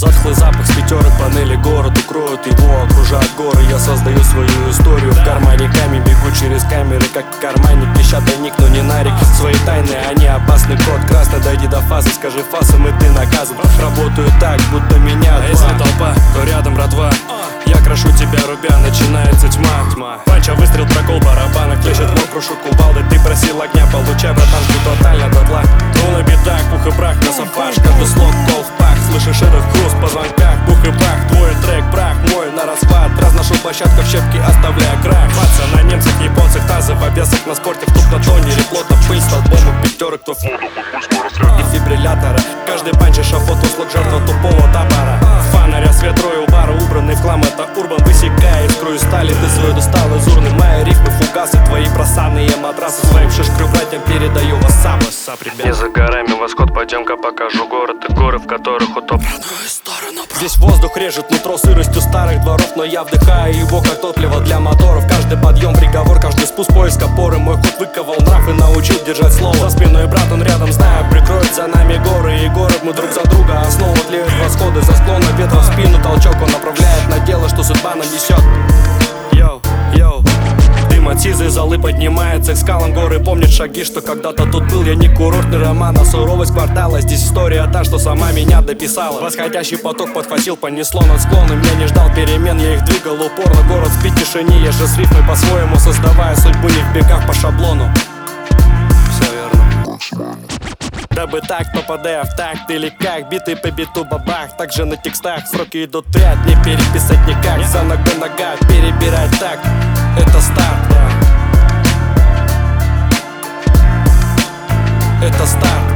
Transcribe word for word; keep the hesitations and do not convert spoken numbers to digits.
Затхлый запах с пятерок панели, город укроет его, окружают горы. Я создаю свою историю, в кармане камень, бегу через камеры, как карманник. Песчаный ник, но не нарик, свои тайны, они опасный код. Красный, дойди до фазы, скажи фасом, и ты наказан. Работаю так, будто меня два. Если толпа, то рядом братва. Я крашу тебя, рубя, начинается тьма, тьма. Панча, выстрел, прокол, барабана, клещет, мол, крушу кувалды. Ты просил огня, получай, братан, ты тотально дотла. Тру на бедах, пух и прах, на сафаш, каждый слог, кол в пах. Слышишь этот хруст по звонках, бух и бах. Твой трек, прах, мой на расхват. Разношу площадку в щепки, оставляя крах. Маца на немцах, японцах, тазы в обвесах на спорте. Втуп на тонере, плотно пыль, столбом у пятерок, кто дефибриллятора. Каждый панч эшафот, услуг жертва тупого топора. Фонаря, свет, рой у бара, убранный в хлам, это урбан. Высекая искру из стали, ты свой достал из урны. Мои рифмы, фугасы, твои просанные матрасы. Своим шишкрю братьям передаю вассап. Вассап, ребят. Не за горами восход, пойдем-ка покажу город и горы, в которых утоп. Здесь воздух режет нутро сыростью старых дворов, но я вдыхаю его как топливо для моторов. Каждый подъем приговор, каждый спуск поиск опоры. Мой ход выковал нрав и научил держать слово. За спиной брат, он рядом, знаю, прикроет за нами горы и город. Мы друг за друга, основа тлеют восходы. За склона ветра в спину толчок, он направляет на дело, что судьба нам несет. Йоу, йоу. Дым от сизой золы поднимается к скалам горы. Помнит шаги, что когда-то тут был. Я не курортный роман, а суровость квартала. Здесь история та, что сама меня дописала. Восходящий поток подхватил, понесло над склоном. Я не ждал перемен, я их двигал упорно. Город спит в тишине, я же с рифмой по-своему, создавая судьбу не в бегах по шаблону. Все верно. Дабы так, попадая в такт или как. Биты по биту бабах, также на текстах. Сроки идут в ряд, не переписать никак. За ногой нога, перебирать так. Это старт, да. Это старт.